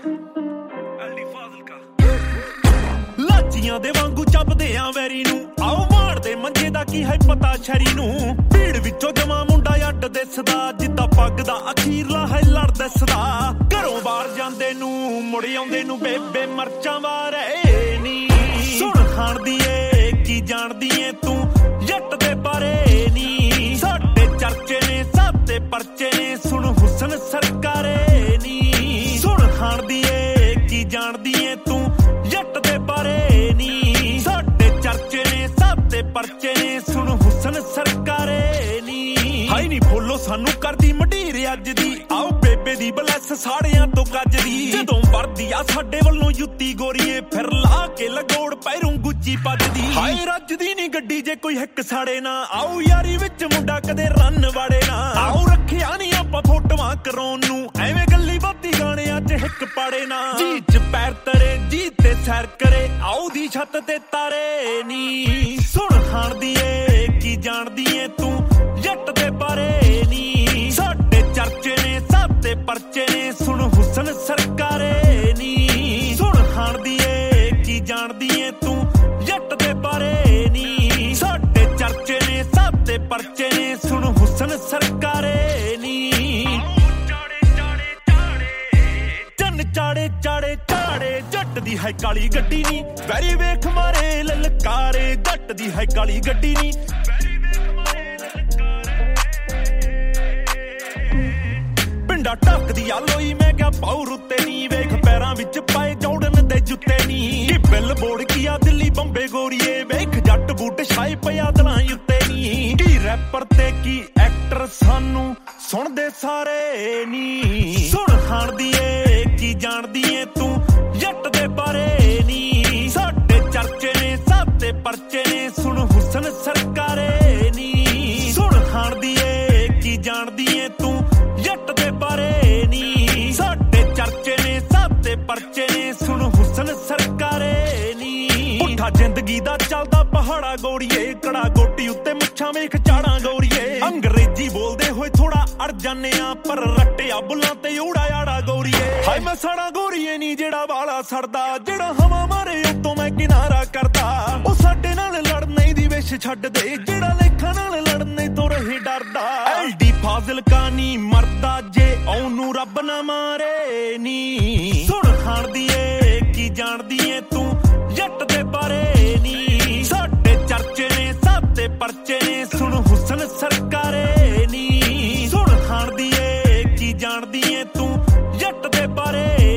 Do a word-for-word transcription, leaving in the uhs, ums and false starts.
ਲਾਚੀਆਂ ਦੇ ਵਾਂਗੂ ਚੱਬਦੇ ਆ ਵੈਰੀ ਨੂੰ ਆਓ ਮਾਰਦੇ ਮੰਜੇ ਦਾ ਕੀ ਹੈ ਪਤਾ ਸ਼ਰੀ ਨੂੰ ਭੀੜ ਵਿੱਚੋਂ ਜਮਾ ਮੁੰਡਾ ਅੱਡ ਦਿਸਦਾ ਜਿੱਦਾਂ ਪੱਗ ਦਾ ਅਖੀਰਲਾ ਹੈ ਲੜ ਦਿਸਦਾ ਘਰੋਂ ਬਾਹਰ ਜਾਂਦੇ ਨੂੰ ਮੁੜ ਆਉਂਦੇ ਨੂੰ ਬੇਬੇ ਮਰਚਾਂ ਵਾਰੇ ਨੀ ਸੁਣ ਖਾਣਦੀ ਏ ਕੀ ਜਾਣਦੀ ਏ ਤੂੰ ਜੱਟ ਦੇ ਬਾਰੇ ਨੀ ਸਾਡੇ ਚਰਚੇ ਨੇ ਸਾਤੇ ਪਰਚੇ ਨੇ ਸੁਣ ਹੁਸਨ ਸਰਕਾਰੇ ਨੀ ਸੁਣ ਖਾਣਦੀ ਏ ਕੀ ਜਾਣਦੀ ਏ ਤੂੰ ਜੱਟ ਦੇ ਬਾਰੇ ਨੀ ਸਾਡੇ ਚਰਚੇ ਨੇ ਸਾਤੇ ਪਰਚੇ ਨੇ ਸੁਣ ਹੁਸਨ ਸਰਕਾਰੇ ਨੀ ਹਾਈ ਨੀ ਫੋਲੋ ਸਾਨੂੰ ਕਰਦੀ ਮਢੀਰ ਅੱਜ ਦੀ ਆਓ ਬੇਬੇ ਦੀ ਬਲੈਸ ਸਾੜਿਆਂ ਤੋਂ ਗੱਜਦੀ ਜਦੋਂ ਵਰਦੀ ਆ ਸਾਡੇ ਵੱਲੋਂ ਜੁੱਤੀ ਗੋਰੀਏ ਫਿਰ ਲਾ ਕੇ ਲਗੋੜ ਪੈਰੋਂ ਗੁੱਚੀ ਭੱਜਦੀ ਹਾਏ ਰੱਜਦੀ ਨੀ ਗੱਡੀ ਜੇ ਕੋਈ ਹਿੱਕ ਸਾੜੇ ਨਾ ਆਓ ਯਾਰੀ ਵਿੱਚ ਮੁੰਡਾ ਕਦੇ ਰੰਨ ਵਾੜੇ ਨਾ ਆਓ ਰੱਖਿਆ ਨੀ ਆਪਾਂ ਫੋਟੋਆਂ ਕਰਾਉਣ ਨੂੰ ਐਵੇਂ ਗੱਲੀ ਬਾਤੀ ਗਾਣਿਆਂ 'ਚ ਹਿੱਕ ਪਾੜੇ ਨਾ ਜੀ 'ਚ ਪੈਰ ਤਰੇ ਜੀ ਤੇ ਸੈਰ ਕਰੇ ਆਓ ਦੀ ਛੱਤ ਤੇ ਤਾਰੇ ਨੀ ਸੁਣ ਖਾਣਦੀ ਏ ਕੀ ਜਾਣਦੀ ਏ ਤੂੰ ਜੱਟ ਦੇ ਬਾਰੇ ਨੀ ਸਾਡੇ ਚਰਚੇ ਨੇ ਸਾਤੇ ਪਰਚੇ ਨੇ ਸੁਣ ਹੁਸਨ ਸਰਕਾਰੇ ਨੀ ਸੁਣ ਖਾਣਦੀ ਏ ਕੀ ਜਾਣਦੀ ਏ ਤੂੰ ਜੱਟ ਦੇ ਬਾਰੇ ਨੀ ਸਾਡੇ ਚਰਚੇ ਨੇ ਸਾਤੇ ਪਰਚੇ ਨੇ ਸੁਣ ਹੁਸਨ ਸਰਕਾਰੇ ਨੀ ਚੰਨ ਚਾੜੇ ਚਾੜੇ ਚਾੜੇ ਜੱਟ ਦੀ ਹੈ ਕਾਲੀ ਗੱਡੀ ਨੀ ਵੈਰੀ ਵੇਖ ਮਾਰੇ ਲਲਕਾਰੇ ਜੱਟ ਦੀ ਹੈ ਕਾਲੀ ਗੱਡੀ ਨੀ ਪਿੰਡਾ ਟੱਕਦੀ ਆ ਲੋਈ ਮੈਂ ਕਿਹਾ ਪਾਉ ਰੁੱਤੇ ਨੀ ਵੇਖ ਪੈਰਾਂ ਵਿੱਚ ਪਾਏ ਜੌੜਨ ਦੇ ਜੁੱਤੇ ਨੀ ਕਿ ਬਿੱਲ ਬੋੜ ਕੀ ਆ ਦਿੱਲੀ ਬੰਬੇ ਗੋਰੀਏ ਵੇਖ ਜੱਟ ਬੂਟ ਛਾਏ ਪਿਆ ਦਲਾਂ ਉੱਤੇ ਨੀ ਕੀ ਰੈਪਰ ਤੇ ਕੀ ਐਕਟਰ ਸਾਨੂੰ ਸੁਣਦੇ ਸਾਰੇ ਨੀ ਸੁਣ ਖਾਣਦੀ ਏ ਕੀ ਜਾਣਦੀ ਏ ਤੂੰ ਜੱਟ ਦੇ ਬਾਰੇ ਨੀ ਸਾਡੇ ਚਰਚੇ ਨੇ ਸਾਤੇ ਪਰਚੇ ਨੇ ਸੁਣ ਹੁਸਨ ਸਰਕਾਰੇ ਨੀ ਸੁਣ ਖਾਣਦੀ ਏ ਕੀ ਜਾਣਦੀ ਏ ਤੂੰ ਜੱਟ ਦੇ ਬਾਰੇ ਨੀ ਸਾਡੇ ਚਰਚੇ ਨੇ ਸਾਤੇ ਪਰਚੇ ਨੇ ਸੁਣ ਹੁਸਨ ਸਰਕਾਰੇ ਨੀ ਪੁੱਠਾ ਜ਼ਿੰਦਗੀ ਦਾ ਚੱਲਦਾ ਪਹਾੜਾ ਗੋਰੀਏ ਕੜਾ ਗੋਟੀ ਉੱਤੇ ਮੁੱਛਾਂ ਵੇਖ ਚਾੜਾਂ ਗੋਰੀਏ ਅੰਗਰੇਜ਼ੀ ਬੋਲਦੇ ਹੋਏ ਥੋੜਾ ਅੜ ਜਾਂਦੇ ਆ ਪਰ ਰੱਟਿਆ ਬੁੱਲਾਂ ਤੇ ਊੜਾ ਆੜਾ ਗੋਰੀਏ ਹਾਏ ਮੈਂ ਸਾੜਾ ਗੋਰੀਏ ਨੀ ਜਿਹੜਾ ਵਾਲਾ ਸੜਦਾ ਜਿਹੜਾ ਹਵਾ ਮਾਰੇ ਉੱਤੋਂ ਮੈਂ ਕਿਨਾਰਾ ਕਰਦਾ ਉਹ ਸਾਡੇ ਨਾਲ ਲੜਨੇ ਦੀ ਵਿਸ਼ ਛੱਡ ਦੇ ਜਿਹੜਾ ਲੇਖਾਂ ਨਾਲ ਲੜਨੇ ਤੋਂ ਰਹੇ ਡਰਦਾ ਐਲਡੀ ਫਾਜ਼ਿਲਕਾ ਨੀ ਮਰਦਾ ਜੇ ਉਹਨੂੰ ਰੱਬ ਨਾ ਮਾਰੇ ਨੀ ਸੁਣ ਖਾਣਦੀ ਏ ਕੀ ਜਾਣਦੀ ਏ ਤੂੰ ਜੱਟ ਦੇ ਬਾਰੇ ਨੀ ਸਾਡੇ ਚਰਚੇ ਨੇ ਸਾਤੇ ਪਰਚੇ ਨੇ ਸੁਣ ਹੁਸਨ ਸਰਕਾਰੇ ਨੀ ਸੁਣ ਖਾਣਦੀ ਏ ਕੀ ਜਾਣਦੀ ਏ ਤੂੰ ਜੱਟ ਦੇ ਬਾਰੇ